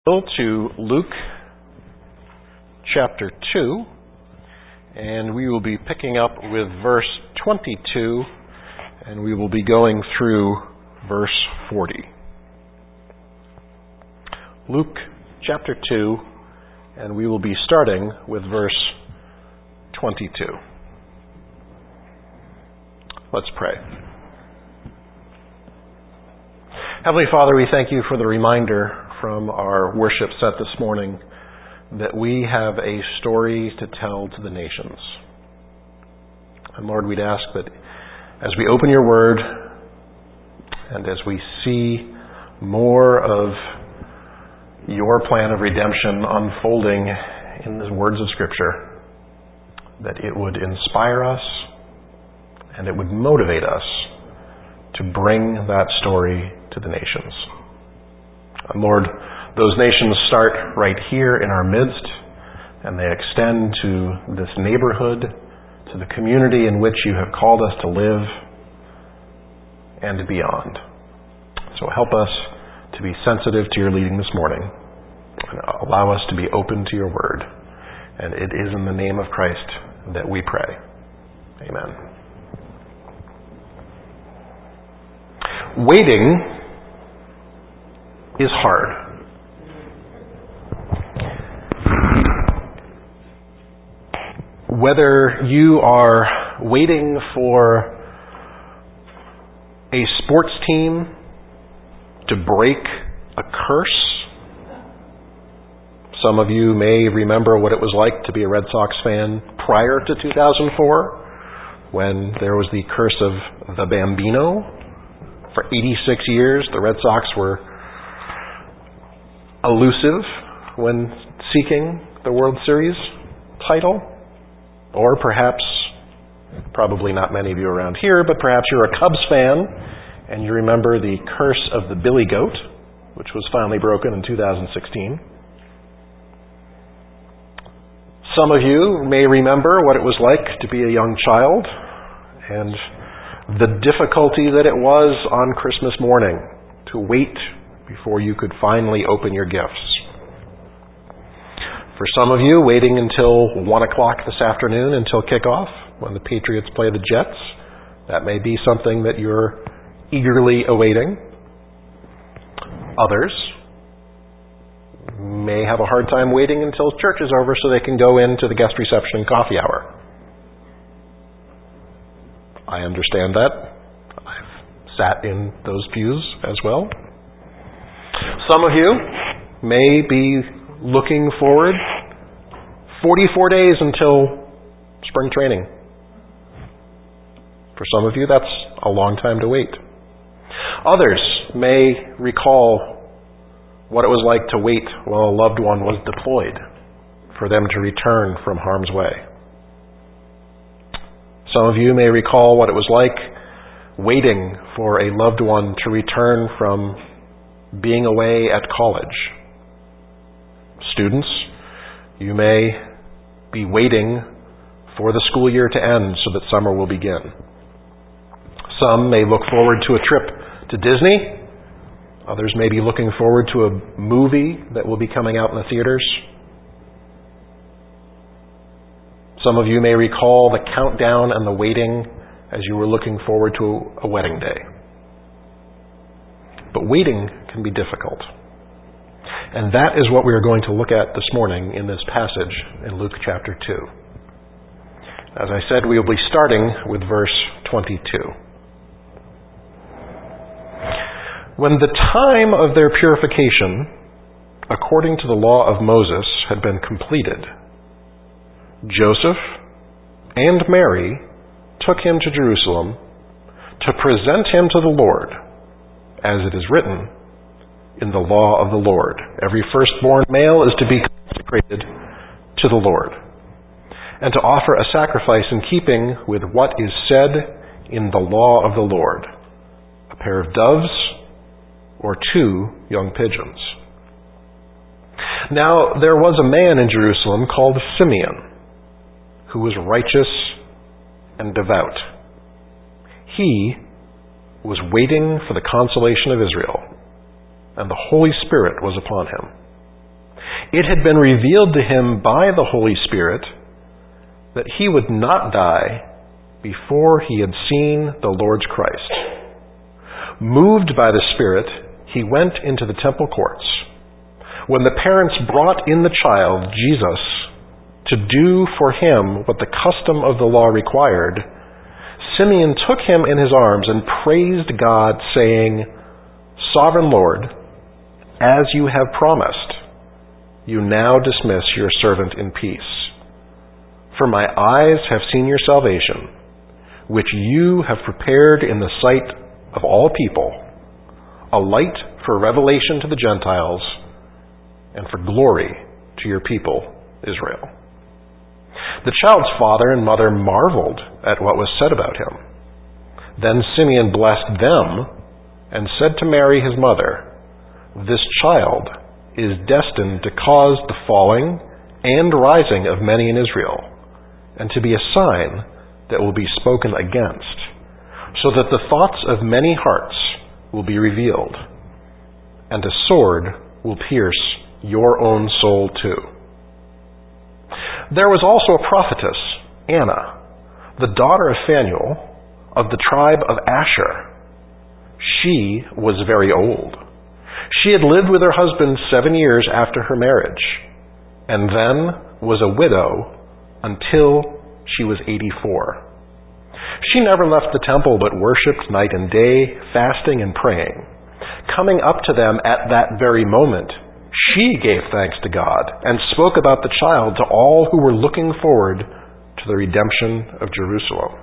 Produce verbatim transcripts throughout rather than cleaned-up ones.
To Luke chapter two, and we will be picking up with verse twenty-two, and we will be going through verse forty. Luke chapter two, and we will be starting with verse twenty-two. Let's pray. Heavenly Father, we thank you for the reminder from our worship set this morning that we have a story to tell to the nations. And Lord, we'd ask that as we open your word and as we see more of your plan of redemption unfolding in the words of Scripture, that it would inspire us and it would motivate us to bring that story to the nations. And Lord, those nations start right here in our midst, and they extend to this neighborhood, to the community in which you have called us to live, and beyond. So help us to be sensitive to your leading this morning, and allow us to be open to your word. And it is in the name of Christ that we pray. Amen. Waiting is hard. Whether you are waiting for a sports team to break a curse, some of you may remember what it was like to be a Red Sox fan prior to two thousand four, when there was the curse of the Bambino. For eighty-six years, the Red Sox were elusive when seeking the World Series title. Or perhaps, probably not many of you around here, but perhaps you're a Cubs fan and you remember the curse of the Billy Goat, which was finally broken in two thousand sixteen. Some of you may remember what it was like to be a young child and the difficulty that it was on Christmas morning to wait before you could finally open your gifts. For some of you, waiting until one o'clock this afternoon until kickoff, when the Patriots play the Jets, that may be something that you're eagerly awaiting. Others may have a hard time waiting until church is over so they can go into the guest reception and coffee hour. I understand that. I've sat in those pews as well. Some of you may be looking forward forty-four days until spring training. For some of you, that's a long time to wait. Others may recall what it was like to wait while a loved one was deployed for them to return from harm's way. Some of you may recall what it was like waiting for a loved one to return from being away at college. Students, you may be waiting for the school year to end so that summer will begin. Some may look forward to a trip to Disney. Others may be looking forward to a movie that will be coming out in the theaters. Some of you may recall the countdown and the waiting as you were looking forward to a wedding day. But waiting can be difficult. And that is what we are going to look at this morning in this passage in Luke chapter two. As I said, we will be starting with verse twenty-two. When the time of their purification, according to the law of Moses, had been completed, Joseph and Mary took him to Jerusalem to present him to the Lord, as it is written in the law of the Lord. Every firstborn male is to be consecrated to the Lord, and to offer a sacrifice in keeping with what is said in the law of the Lord, a pair of doves or two young pigeons. Now there was a man in Jerusalem called Simeon, who was righteous and devout. He was waiting for the consolation of Israel, and the Holy Spirit was upon him. It had been revealed to him by the Holy Spirit that he would not die before he had seen the Lord's Christ. Moved by the Spirit, he went into the temple courts. When the parents brought in the child, Jesus, to do for him what the custom of the law required, Simeon took him in his arms and praised God, saying, "Sovereign Lord, as you have promised, you now dismiss your servant in peace. For my eyes have seen your salvation, which you have prepared in the sight of all people, a light for revelation to the Gentiles and for glory to your people, Israel." The child's father and mother marveled at what was said about him. Then Simeon blessed them and said to Mary his mother, "This child is destined to cause the falling and rising of many in Israel, and to be a sign that will be spoken against, so that the thoughts of many hearts will be revealed, and a sword will pierce your own soul too." There was also a prophetess, Anna, the daughter of Phanuel, of the tribe of Asher. She was very old. She had lived with her husband seven years after her marriage, and then was a widow until she was eighty-four. She never left the temple but worshipped night and day, fasting and praying. Coming up to them at that very moment, she gave thanks to God and spoke about the child to all who were looking forward to the redemption of Jerusalem.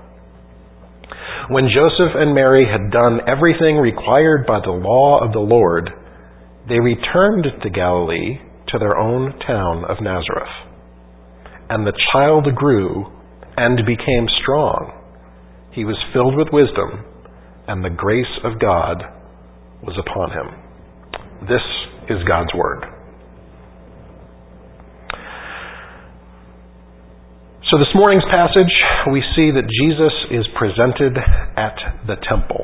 When Joseph and Mary had done everything required by the law of the Lord, they returned to Galilee, to their own town of Nazareth. And the child grew and became strong. He was filled with wisdom, and the grace of God was upon him. This is God's Word. So this morning's passage, we see that Jesus is presented at the temple.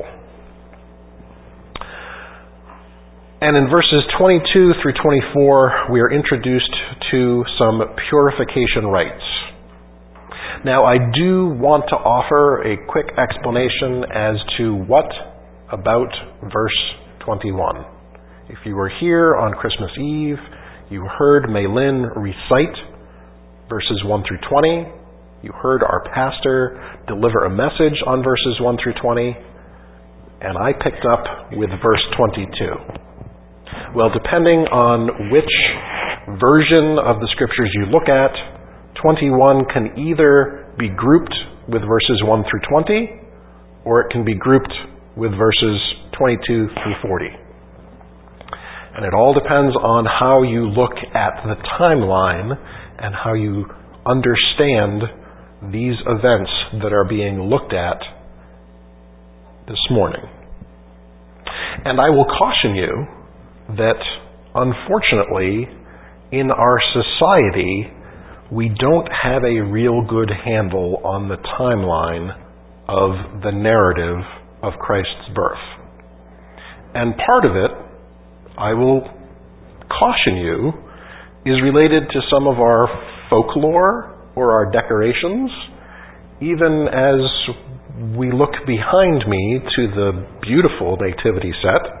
And in verses twenty-two through twenty-four, we are introduced to some purification rites. Now, I do want to offer a quick explanation as to what about verse twenty-one. If you were here on Christmas Eve, you heard Maylin recite verses one through twenty. You heard our pastor deliver a message on verses one through twenty. And I picked up with verse twenty-two. Well, depending on which version of the scriptures you look at, twenty-one can either be grouped with verses one through twenty, or it can be grouped with verses twenty-two through forty. And it all depends on how you look at the timeline and how you understand these events that are being looked at this morning. And I will caution you that, unfortunately, in our society, we don't have a real good handle on the timeline of the narrative of Christ's birth. And part of it, I will caution you, is related to some of our folklore or our decorations, even as we look behind me to the beautiful nativity set.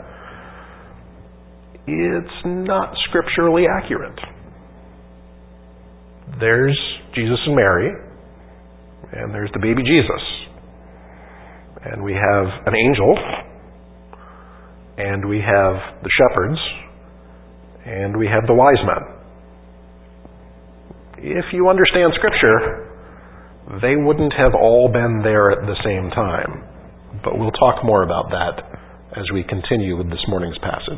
It's not scripturally accurate. There's Jesus and Mary, and there's the baby Jesus. And we have an angel, and we have the shepherds, and we have the wise men. If you understand Scripture, they wouldn't have all been there at the same time. But we'll talk more about that as we continue with this morning's passage.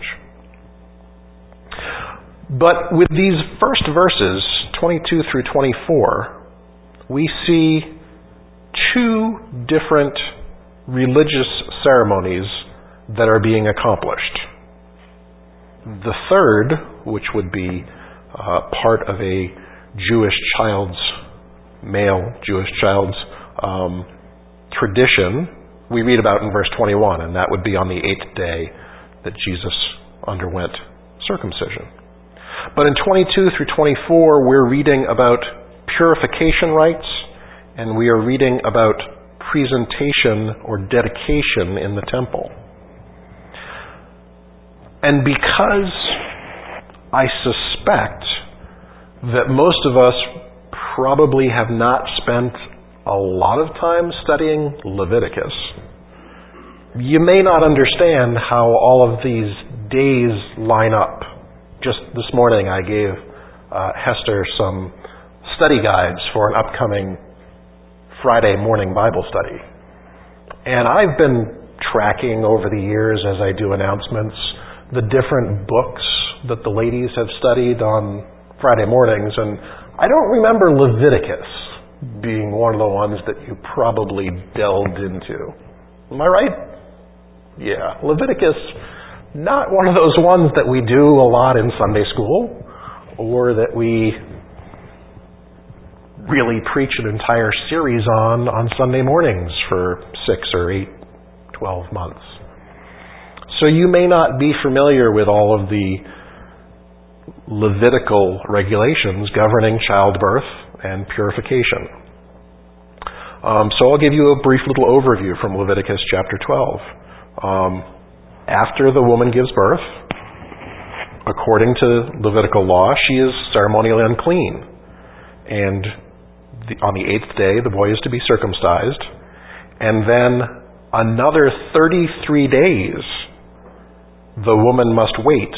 But with these first verses, twenty-two through twenty-four, we see two different religious ceremonies that are being accomplished. The third, which would be uh, part of a Jewish child's, male Jewish child's um, tradition, we read about in verse twenty-one, and that would be on the eighth day that Jesus underwent circumcision. But in twenty-two through twenty-four, we're reading about purification rites, and we are reading about presentation or dedication in the temple. And because I suspect that most of us probably have not spent a lot of time studying Leviticus, you may not understand how all of these days line up. Just this morning I gave uh, Hester some study guides for an upcoming Friday morning Bible study. And I've been tracking over the years as I do announcements the different books that the ladies have studied on Friday mornings, and I don't remember Leviticus being one of the ones that you probably delved into. Am I right? Yeah, Leviticus, not one of those ones that we do a lot in Sunday school, or that we really preach an entire series on on Sunday mornings for six or eight, twelve months. So you may not be familiar with all of the Levitical regulations governing childbirth and purification. Um, so I'll give you a brief little overview from Leviticus chapter twelve. Um, after the woman gives birth, according to Levitical law, she is ceremonially unclean. And the, on the eighth day, the boy is to be circumcised. And then another thirty-three days, the woman must wait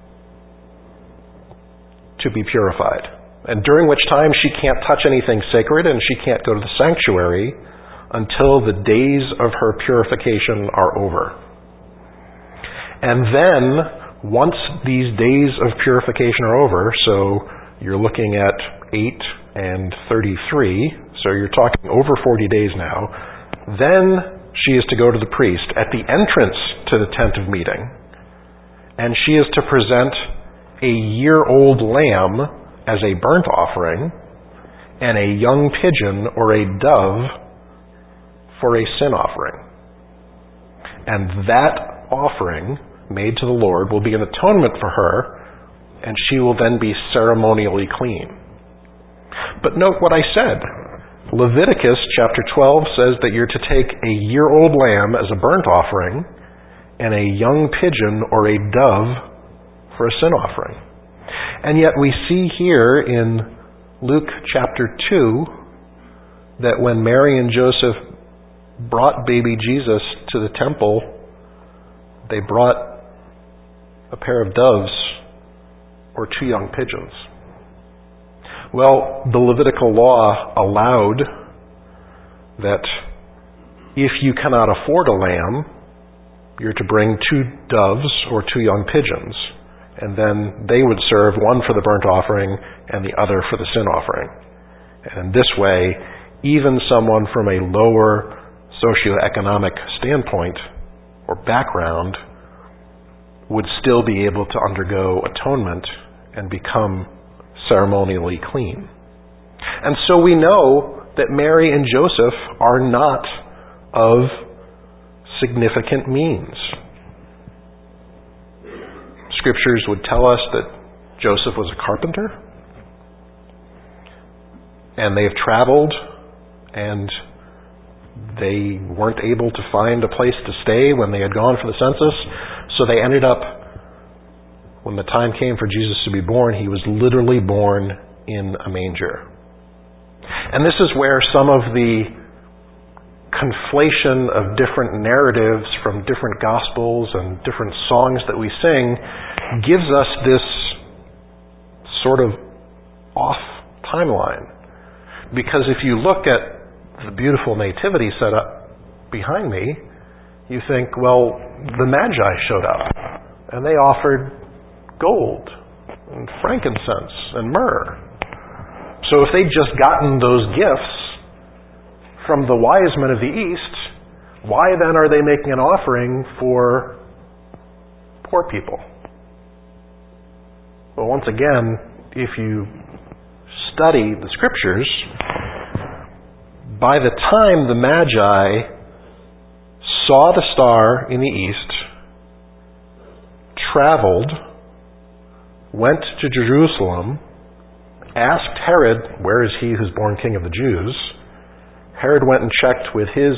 to be purified. And during which time she can't touch anything sacred and she can't go to the sanctuary until the days of her purification are over. And then, once these days of purification are over, so you're looking at eight and thirty-three, so you're talking over forty days now, then she is to go to the priest at the entrance to the tent of meeting, and she is to present a year-old lamb as a burnt offering and a young pigeon or a dove for a sin offering. And that offering made to the Lord will be an atonement for her, and she will then be ceremonially clean. But note what I said. Leviticus chapter twelve says that you're to take a year-old lamb as a burnt offering and a young pigeon or a dove for a sin offering. And yet we see here in Luke chapter two that when Mary and Joseph brought baby Jesus to the temple, they brought a pair of doves or two young pigeons. Well, the Levitical law allowed that if you cannot afford a lamb, you're to bring two doves or two young pigeons, and then they would serve, one for the burnt offering and the other for the sin offering. And in this way, even someone from a lower socioeconomic standpoint or background would still be able to undergo atonement and become ceremonially clean. And so we know that Mary and Joseph are not of significant means. Scriptures would tell us that Joseph was a carpenter, and they've traveled, and they weren't able to find a place to stay when they had gone for the census, so they ended up, when the time came for Jesus to be born, he was literally born in a manger. And this is where some of the conflation of different narratives from different gospels and different songs that we sing gives us this sort of off timeline. Because if you look at the beautiful nativity set up behind me, you think, well, the Magi showed up and they offered gold and frankincense and myrrh. So if they'd just gotten those gifts from the wise men of the East, why then are they making an offering for poor people? Well, once again, if you study the Scriptures, by the time the Magi saw the star in the east, traveled went to Jerusalem, asked Herod, "Where is he who's born king of the Jews?" Herod went and checked with his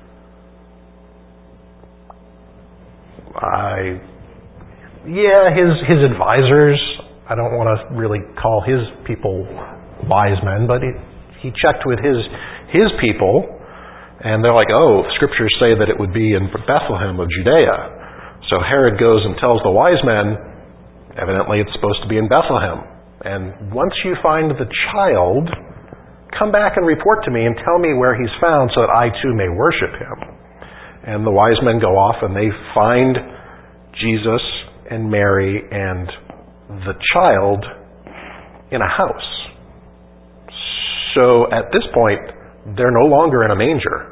I yeah, his his advisors. I don't want to really call his people wise men, but he, he checked with his his people, and they're like, "Oh, scriptures say that it would be in Bethlehem of Judea." So Herod goes and tells the wise men, evidently it's supposed to be in Bethlehem. And once you find the child, come back and report to me and tell me where he's found so that I too may worship him. And the wise men go off and they find Jesus and Mary and the child in a house. So at this point, they're no longer in a manger.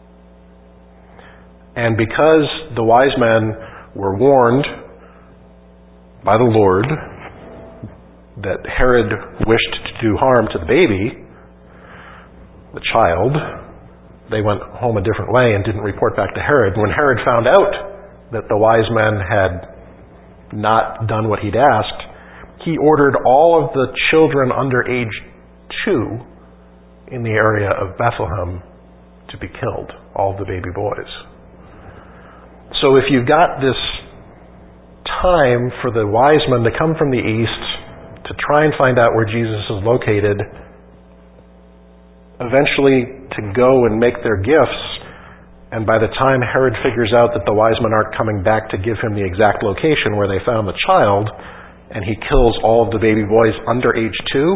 And because the wise men were warned by the Lord that Herod wished to do harm to the baby, the child, they went home a different way and didn't report back to Herod. When Herod found out that the wise men had not done what he'd asked, he ordered all of the children under age two in the area of Bethlehem to be killed, all of the baby boys. So if you've got this time for the wise men to come from the east to try and find out where Jesus is located, eventually to go and make their gifts, and by the time Herod figures out that the wise men aren't coming back to give him the exact location where they found the child, and he kills all of the baby boys under age two,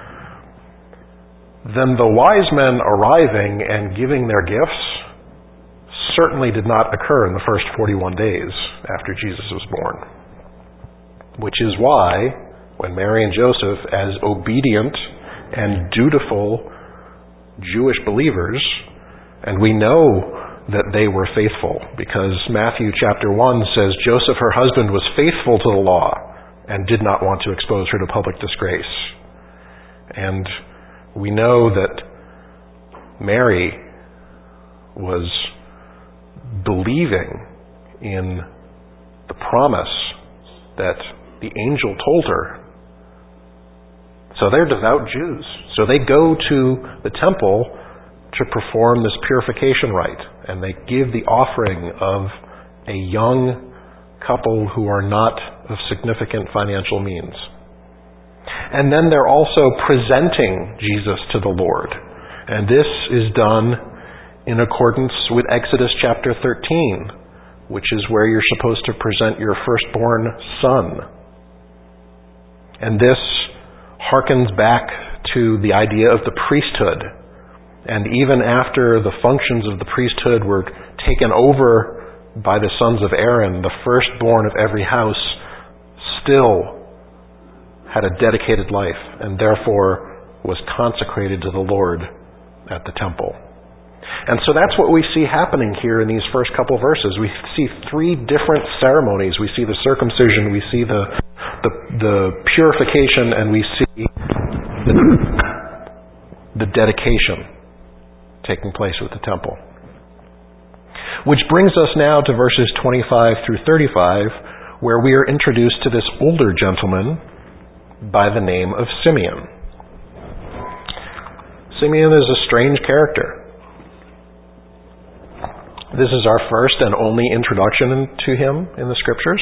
then the wise men arriving and giving their gifts certainly did not occur in the first forty-one days after Jesus was born. Which is why, when Mary and Joseph, as obedient and dutiful Jewish believers, and we know that they were faithful, because Matthew chapter one says Joseph, her husband, was faithful to the law and did not want to expose her to public disgrace. And we know that Mary was believing in the promise that the angel told her. So they're devout Jews. So they go to the temple to perform this purification rite, and they give the offering of a young couple who are not of significant financial means. And then they're also presenting Jesus to the Lord. And this is done in accordance with Exodus chapter thirteen, which is where you're supposed to present your firstborn son. And this harkens back to the idea of the priesthood. And even after the functions of the priesthood were taken over by the sons of Aaron, the firstborn of every house still had a dedicated life and therefore was consecrated to the Lord at the temple. And so that's what we see happening here in these first couple verses. We see three different ceremonies. We see the circumcision, we see the the, the purification, and we see the, the dedication taking place with the temple. Which brings us now to verses twenty-five through thirty-five, where we are introduced to this older gentleman by the name of Simeon. Simeon is a strange character. This is our first and only introduction to him in the Scriptures.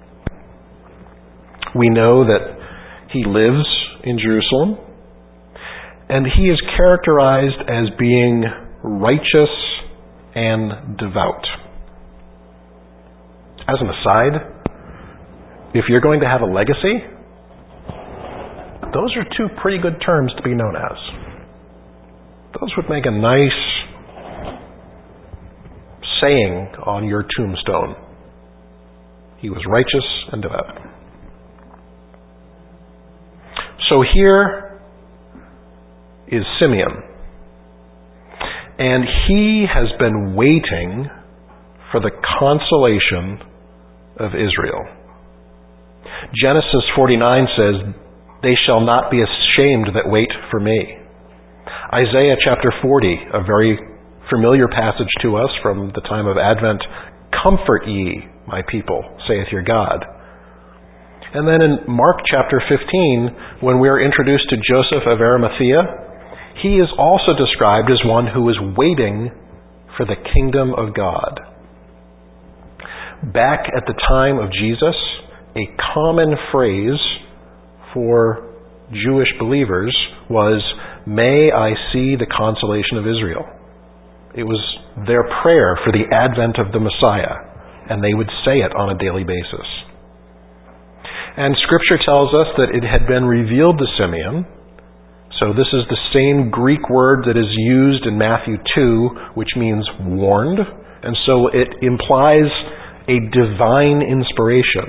We know that he lives in Jerusalem, and he is characterized as being righteous and devout. As an aside, if you're going to have a legacy, those are two pretty good terms to be known as. Those would make a nice saying on your tombstone. He was righteous and devout. So here is Simeon. And he has been waiting for the consolation of Israel. Genesis forty-nine says, "They shall not be ashamed that wait for me." Isaiah chapter forty, a very familiar passage to us from the time of Advent, "Comfort ye, my people, saith your God." And then in Mark chapter fifteen, when we are introduced to Joseph of Arimathea, he is also described as one who is waiting for the kingdom of God. Back at the time of Jesus, a common phrase for Jewish believers was, "May I see the consolation of Israel." It was their prayer for the advent of the Messiah, and they would say it on a daily basis. And Scripture tells us that it had been revealed to Simeon. So this is the same Greek word that is used in Matthew two, which means warned. And so it implies a divine inspiration.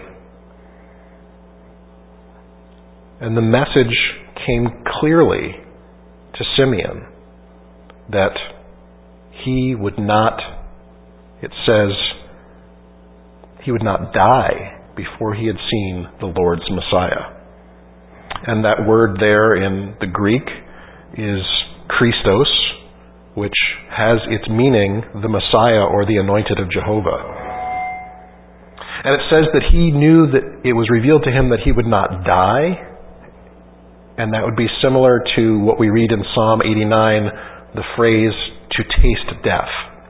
And the message came clearly to Simeon that he would not, it says, he would not die before he had seen the Lord's Messiah. And that word there in the Greek is Christos, which has its meaning the Messiah or the anointed of Jehovah. And it says that he knew that it was revealed to him that he would not die, and that would be similar to what we read in Psalm eighty-nine, the phrase, to taste death.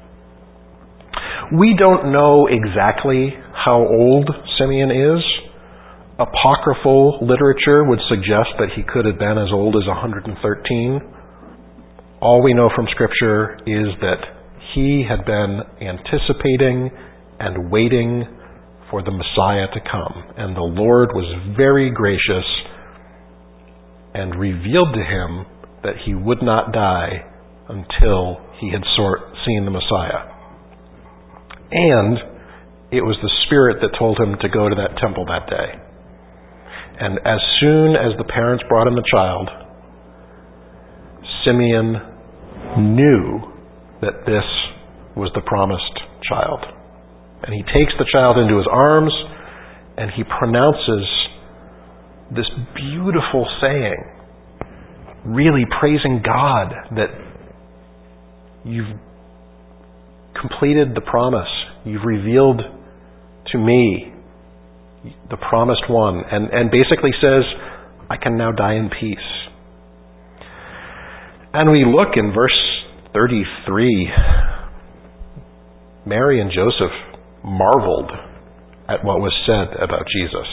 We don't know exactly how old Simeon is. Apocryphal literature would suggest that he could have been as old as one hundred thirteen. All we know from Scripture is that he had been anticipating and waiting for the Messiah to come. And the Lord was very gracious and revealed to him that he would not die until he had seen the Messiah. And it was the Spirit that told him to go to that temple that day. And as soon as the parents brought him the child, Simeon knew that this was the promised child. And he takes the child into his arms and he pronounces this beautiful saying, really praising God that you've completed the promise. You've revealed to me the promised one, and, and basically says, I can now die in peace. And we look in verse thirty-three. Mary and Joseph marveled at what was said about Jesus.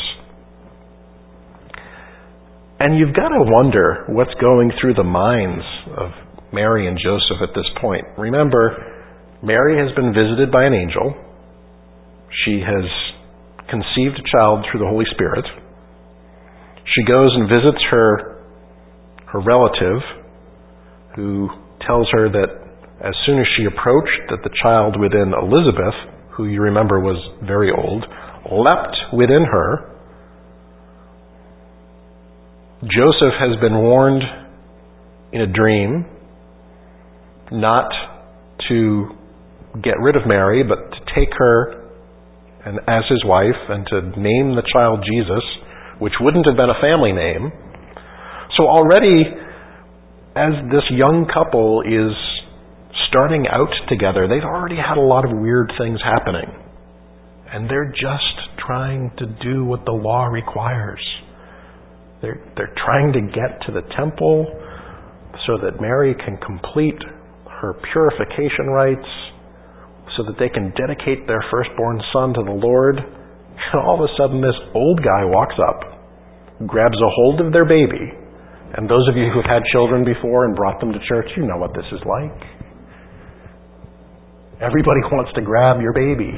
And you've got to wonder what's going through the minds of Mary and Joseph at this point. Remember, Mary has been visited by an angel. She has conceived a child through the Holy Spirit. She goes and visits her, her relative, who tells her that as soon as she approached, that the child within Elizabeth, who you remember was very old, leapt within her. Joseph has been warned in a dream not to get rid of Mary, but to take her and as his wife, and to name the child Jesus, which wouldn't have been a family name. So already, as this young couple is starting out together, they've already had a lot of weird things happening. And they're just trying to do what the law requires. They're, they're trying to get to the temple so that Mary can complete her purification rites, so that they can dedicate their firstborn son to the Lord. And all of a sudden this old guy walks up, grabs a hold of their baby. And those of you who've had children before and brought them to church, you know what this is like. Everybody wants to grab your baby.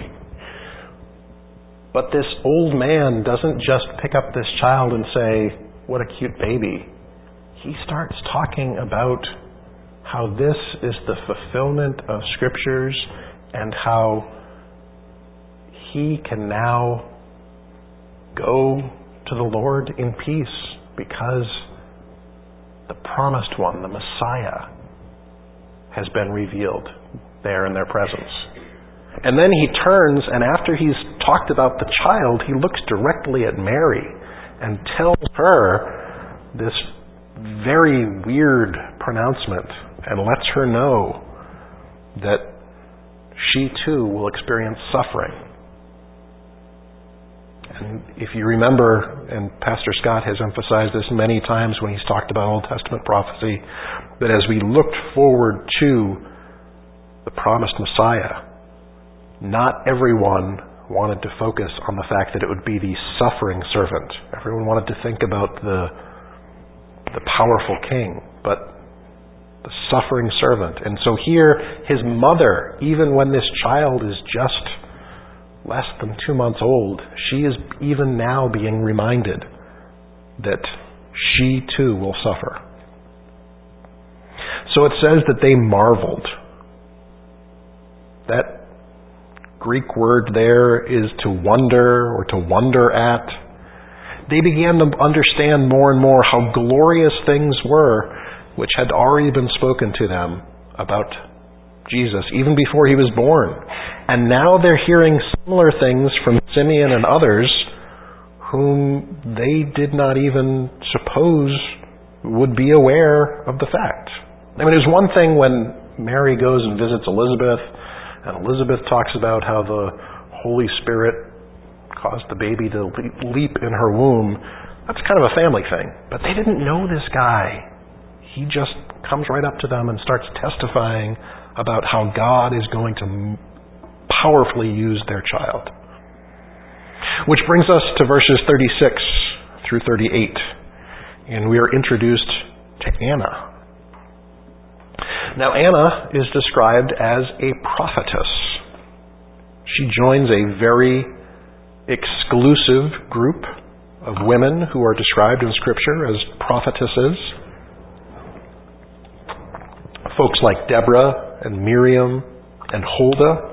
But this old man doesn't just pick up this child and say, what a cute baby. He starts talking about how this is the fulfillment of Scriptures and how he can now go to the Lord in peace because the promised one, the Messiah, has been revealed there in their presence. And then he turns, and after he's talked about the child, he looks directly at Mary and tells her this very weird pronouncement and lets her know that she too will experience suffering. And if you remember, and Pastor Scott has emphasized this many times when he's talked about Old Testament prophecy, that as we looked forward to the promised Messiah, not everyone wanted to focus on the fact that it would be the suffering servant. Everyone wanted to think about the, the powerful king, but the suffering servant. And so here, his mother, even when this child is just less than two months old, she is even now being reminded that she too will suffer. So it says that they marveled. That Greek word there is to wonder or to wonder at. They began to understand more and more how glorious things were which had already been spoken to them about Jesus, even before he was born. And now they're hearing similar things from Simeon and others whom they did not even suppose would be aware of the fact. I mean, it was one thing when Mary goes and visits Elizabeth, and Elizabeth talks about how the Holy Spirit caused the baby to leap in her womb. That's kind of a family thing. But they didn't know this guy. He just comes right up to them and starts testifying about how God is going to powerfully use their child. Which brings us to verses thirty-six through thirty-eight. And we are introduced to Anna. Now, Anna is described as a prophetess. She joins a very exclusive group of women who are described in Scripture as prophetesses. Folks like Deborah and Miriam and Huldah.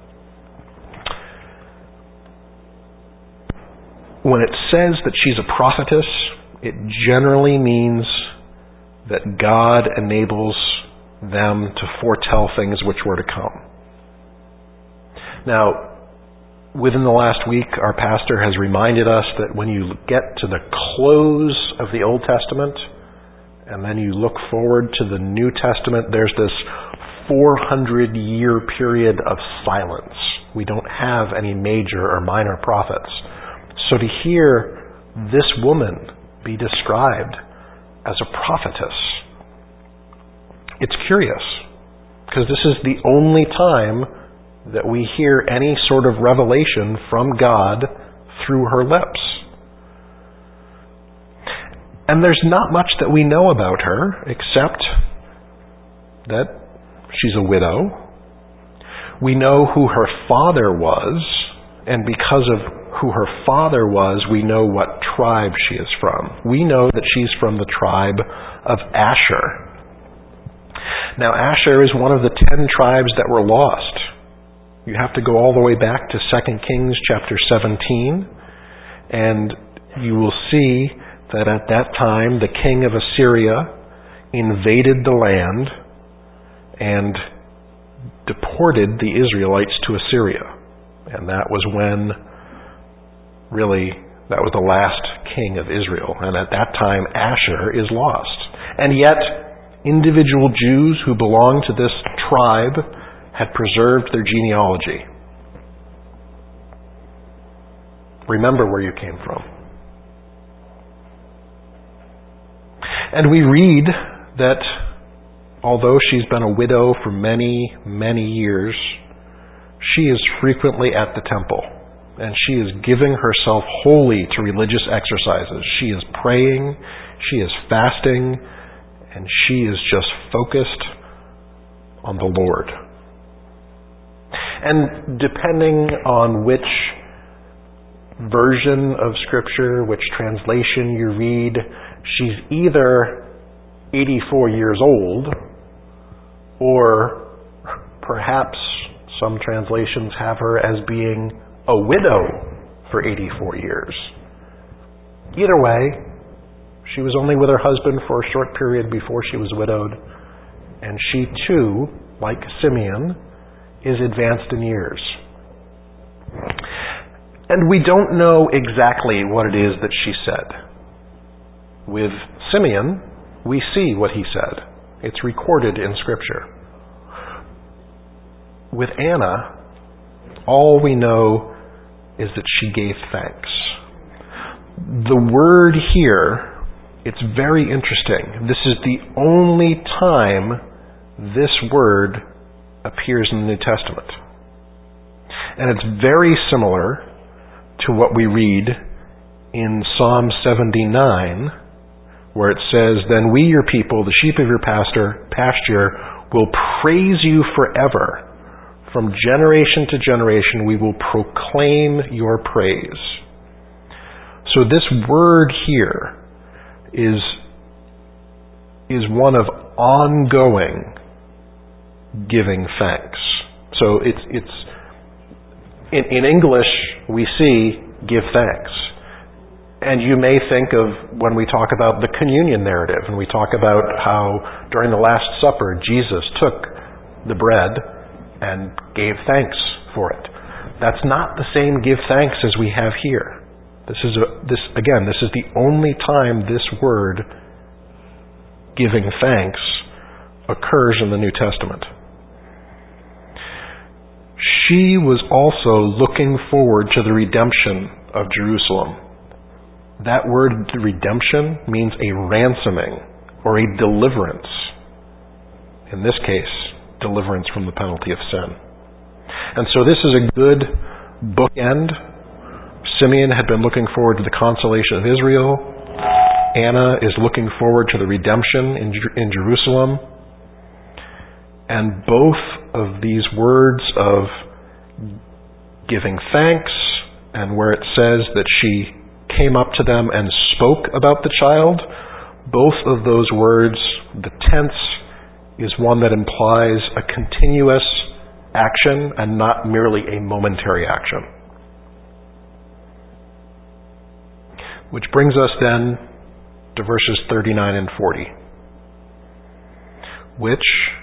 When it says that she's a prophetess, it generally means that God enables them to foretell things which were to come. Now, within the last week, our pastor has reminded us that when you get to the close of the Old Testament, and then you look forward to the New Testament, there's this four hundred year period of silence. We don't have any major or minor prophets. So to hear this woman be described as a prophetess, it's curious, because this is the only time that we hear any sort of revelation from God through her lips. And there's not much that we know about her, except that she's a widow. We know who her father was, and because of who her father was, we know what tribe she is from. We know that she's from the tribe of Asher. Now, Asher is one of the ten tribes that were lost. You have to go all the way back to Second Kings chapter seventeen, and you will see that at that time the king of Assyria invaded the land and deported the Israelites to Assyria. And that was when, really, that was the last king of Israel. And at that time, Asher is lost. And yet, individual Jews who belonged to this tribe had preserved their genealogy. Remember where you came from. And we read that although she's been a widow for many, many years, she is frequently at the temple. And she is giving herself wholly to religious exercises. She is praying, she is fasting, and she is just focused on the Lord. And depending on which version of Scripture, which translation you read, she's either eighty-four years old, or perhaps some translations have her as being a widow for eighty-four years. Either way, she was only with her husband for a short period before she was widowed, and she too, like Simeon, is advanced in years. And we don't know exactly what it is that she said. With Simeon, we see what he said. It's recorded in Scripture. With Anna, all we know is that she gave thanks. the word here, it's very interesting. This is the only time this word appears in the New Testament. And it's very similar to what we read in Psalm seventy-nine, where it says, "Then we, your people, the sheep of your pastor, pasture, will praise you forever. From generation to generation, we will proclaim your praise." So this word here is, is one of ongoing giving thanks. So it's, it's in, in English, we see give thanks. And you may think of when we talk about the communion narrative, and we talk about how during the Last Supper, Jesus took the bread and gave thanks for it. That's not the same give thanks as we have here. This is a, this again, this is the only time this word, giving thanks, occurs in the New Testament. She was also looking forward to the redemption of Jerusalem. That word, redemption, means a ransoming or a deliverance. In this case, deliverance from the penalty of sin. And so this is a good bookend. Simeon had been looking forward to the consolation of Israel. Anna is looking forward to the redemption in, in Jerusalem. And both of these words of giving thanks, and where it says that she came up to them and spoke about the child, both of those words, the tense is one that implies a continuous action and not merely a momentary action. Which brings us then to verses thirty-nine and forty, which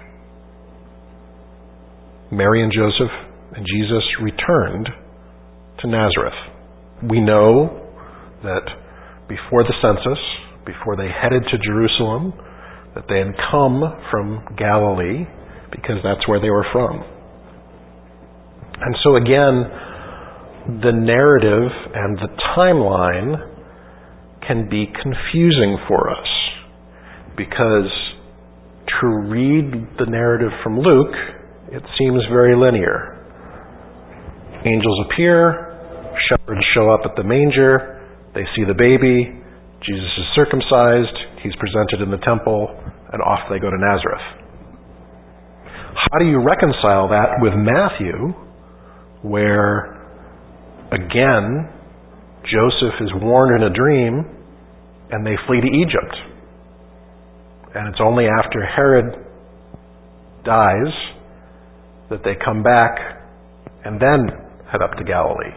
Mary and Joseph and Jesus returned to Nazareth. We know that before the census, before they headed to Jerusalem, that they had come from Galilee because that's where they were from. And so again, the narrative and the timeline can be confusing for us because to read the narrative from Luke, it seems very linear. Angels appear, shepherds show up at the manger, they see the baby, Jesus is circumcised, he's presented in the temple, and off they go to Nazareth. How do you reconcile that with Matthew, where, again, Joseph is warned in a dream, and they flee to Egypt? And it's only after Herod dies that they come back and then head up to Galilee.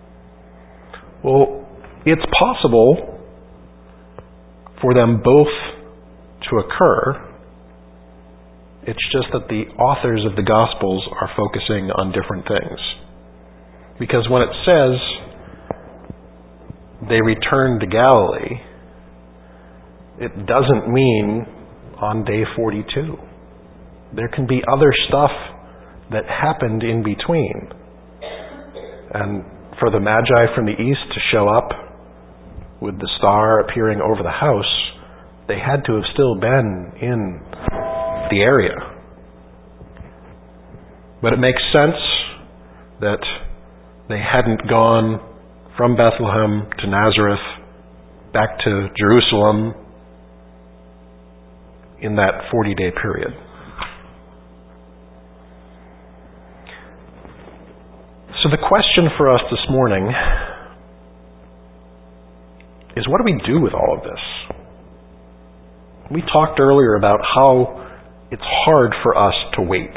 Well, it's possible for them both to occur. It's just that the authors of the Gospels are focusing on different things. Because when it says they returned to Galilee, it doesn't mean on day forty-two. There can be other stuff that happened in between. And for the Magi from the east to show up with the star appearing over the house, they had to have still been in the area. But it makes sense that they hadn't gone from Bethlehem to Nazareth back to Jerusalem in that forty-day period. So the question for us this morning is, what do we do with all of this? We talked earlier about how it's hard for us to wait.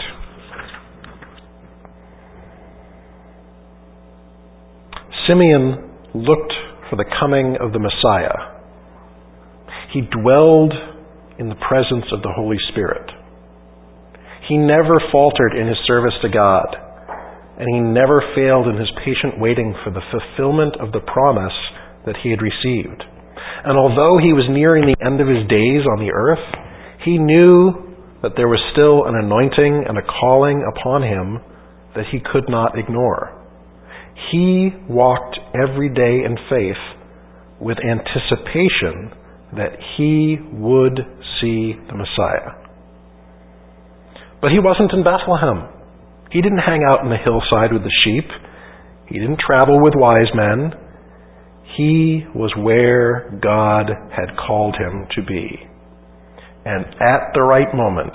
Simeon looked for the coming of the Messiah. He dwelled in the presence of the Holy Spirit. He never faltered in his service to God, and he never failed in his patient waiting for the fulfillment of the promise that he had received. And although he was nearing the end of his days on the earth, he knew that there was still an anointing and a calling upon him that he could not ignore. He walked every day in faith with anticipation that he would see the Messiah. But he wasn't in Bethlehem. He didn't hang out on the hillside with the sheep. He didn't travel with wise men. He was where God had called him to be. And at the right moment,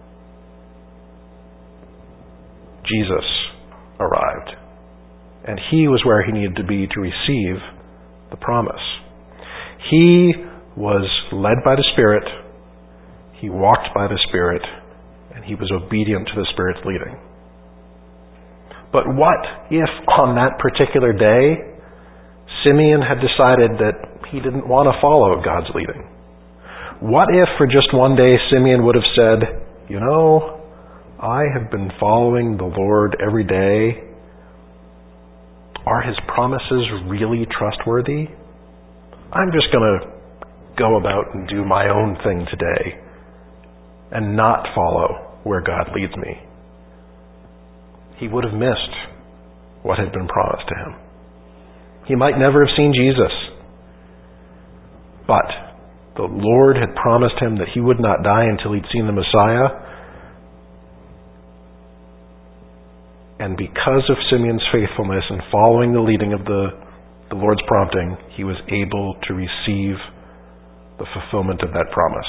Jesus arrived. And he was where he needed to be to receive the promise. He was led by the Spirit. He walked by the Spirit. And he was obedient to the Spirit's leading. But what if on that particular day, Simeon had decided that he didn't want to follow God's leading? What if for just one day Simeon would have said, you know, I have been following the Lord every day. Are his promises really trustworthy? I'm just going to go about and do my own thing today and not follow where God leads me. He would have missed what had been promised to him. He might never have seen Jesus. But the Lord had promised him that he would not die until he'd seen the Messiah. And because of Simeon's faithfulness and following the leading of the, the Lord's prompting, he was able to receive the fulfillment of that promise.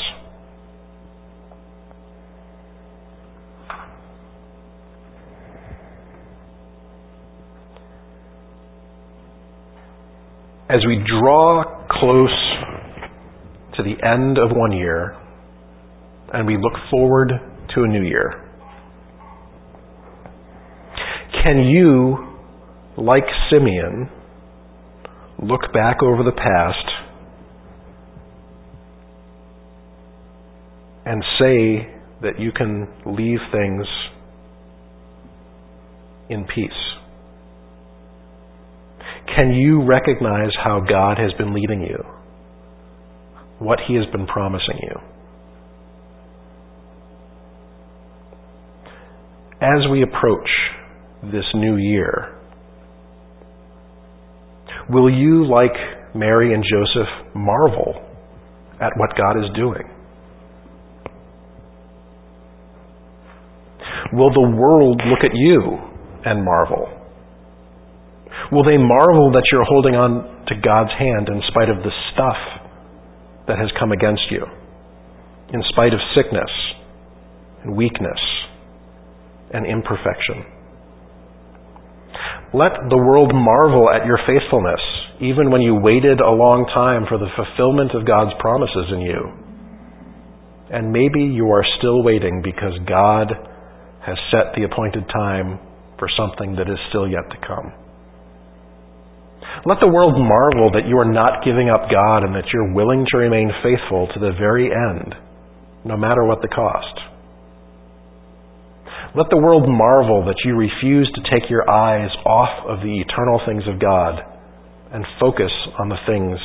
As we draw close to the end of one year and we look forward to a new year, can you, like Simeon, look back over the past and say that you can leave things in peace? Can you recognize how God has been leading you? What he has been promising you? As we approach this new year, will you, like Mary and Joseph, marvel at what God is doing? Will the world look at you and marvel? Will they marvel that you're holding on to God's hand in spite of the stuff that has come against you, in spite of sickness and weakness and imperfection? Let the world marvel at your faithfulness, even when you waited a long time for the fulfillment of God's promises in you. And maybe you are still waiting because God has set the appointed time for something that is still yet to come. Let the world marvel that you are not giving up God and that you're willing to remain faithful to the very end, no matter what the cost. Let the world marvel that you refuse to take your eyes off of the eternal things of God and focus on the things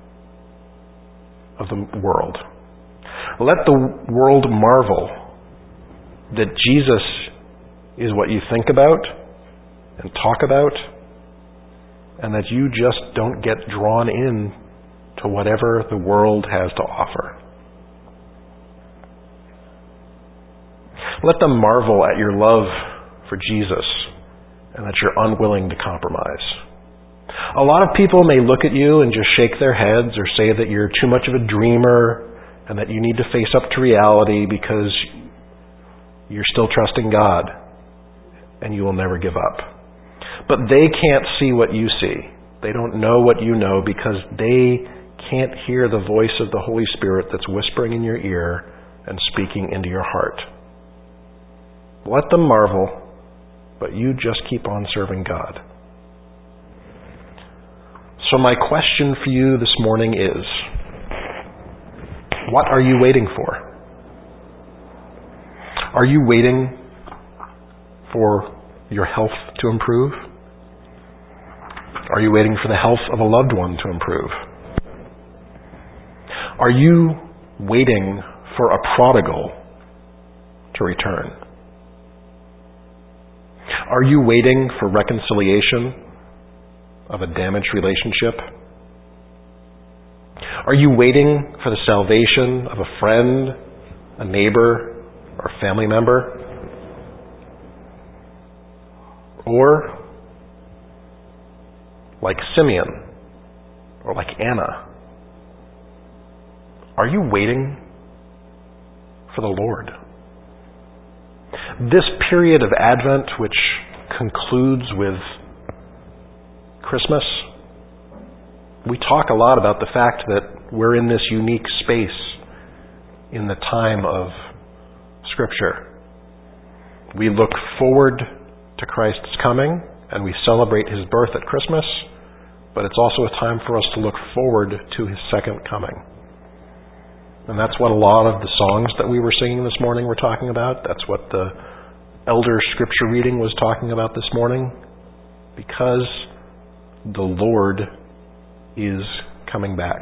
of the world. Let the world marvel that Jesus is what you think about and talk about, and that you just don't get drawn in to whatever the world has to offer. Let them marvel at your love for Jesus and that you're unwilling to compromise. A lot of people may look at you and just shake their heads or say that you're too much of a dreamer and that you need to face up to reality because you're still trusting God and you will never give up. But they can't see what you see. They don't know what you know because they can't hear the voice of the Holy Spirit that's whispering in your ear and speaking into your heart. Let them marvel, but you just keep on serving God. So my question for you this morning is, what are you waiting for? Are you waiting for your health to improve? Are you waiting for the health of a loved one to improve? Are you waiting for a prodigal to return? Are you waiting for reconciliation of a damaged relationship? Are you waiting for the salvation of a friend, a neighbor, or a family member? Or, like Simeon, or like Anna, are you waiting for the Lord? This period of Advent, which concludes with Christmas, we talk a lot about the fact that we're in this unique space in the time of Scripture. We look forward to Christ's coming, and we celebrate His birth at Christmas, but it's also a time for us to look forward to His second coming. And that's what a lot of the songs that we were singing this morning were talking about. That's what the elder scripture reading was talking about this morning. Because the Lord is coming back.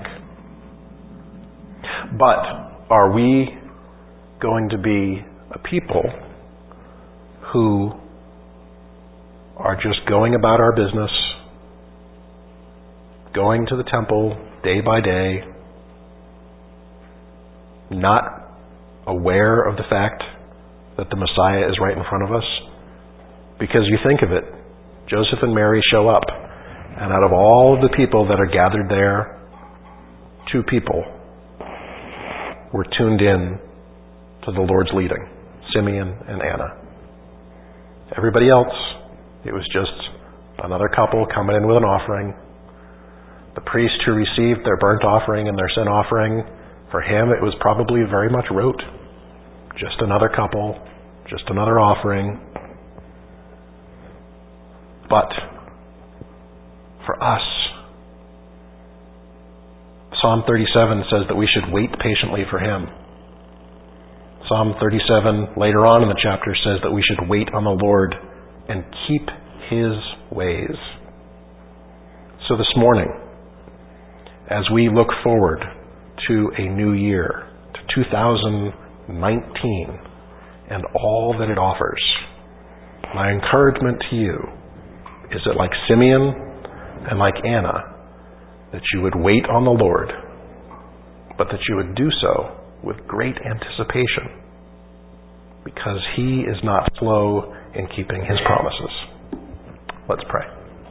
But are we going to be a people who are just going about our business, going to the temple day by day, not aware of the fact that the Messiah is right in front of us? Because you think of it, Joseph and Mary show up, and out of all of the people that are gathered there, two people were tuned in to the Lord's leading, Simeon and Anna. Everybody else, it was just another couple coming in with an offering. The priest who received their burnt offering and their sin offering, for him it was probably very much rote. Just another couple, just another offering. But for us, Psalm thirty-seven says that we should wait patiently for Him. Psalm thirty-seven, later on in the chapter, says that we should wait on the Lord and keep His ways. So this morning, as we look forward to a new year, to two thousand nineteen, and all that it offers, my encouragement to you is that like Simeon and like Anna, that you would wait on the Lord, but that you would do so with great anticipation, because He is not slow in keeping His promises. Let's pray.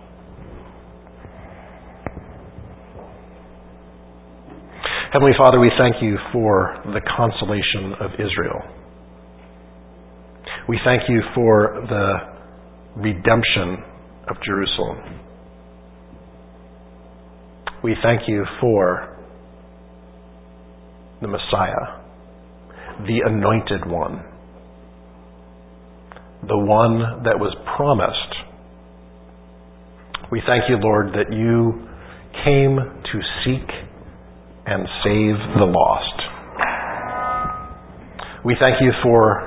Heavenly Father, we thank You for the consolation of Israel. We thank You for the redemption of Jerusalem. We thank You for the Messiah, the Anointed One, the one that was promised. We thank You, Lord, that You came to seek and save the lost. We thank You for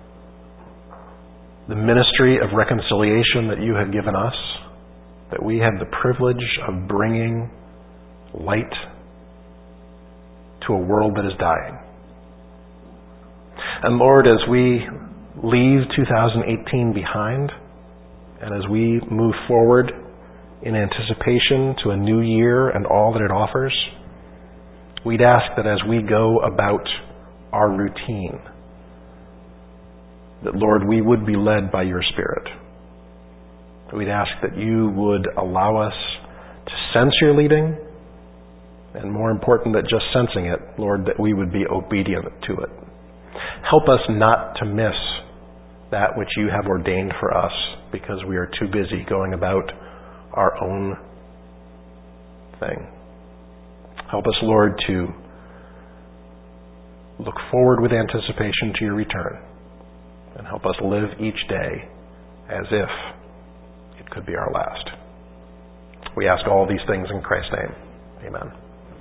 the ministry of reconciliation that You have given us, that we have the privilege of bringing light to a world that is dying. And Lord, as we leave two thousand eighteen behind, and as we move forward in anticipation to a new year and all that it offers, we'd ask that as we go about our routine, that, Lord, we would be led by Your Spirit. We'd ask that You would allow us to sense Your leading, and more important than just sensing it, Lord, that we would be obedient to it. Help us not to miss that which You have ordained for us, because we are too busy going about our own thing. Help us, Lord, to look forward with anticipation to Your return, and help us live each day as if it could be our last. We ask all these things in Christ's name. Amen.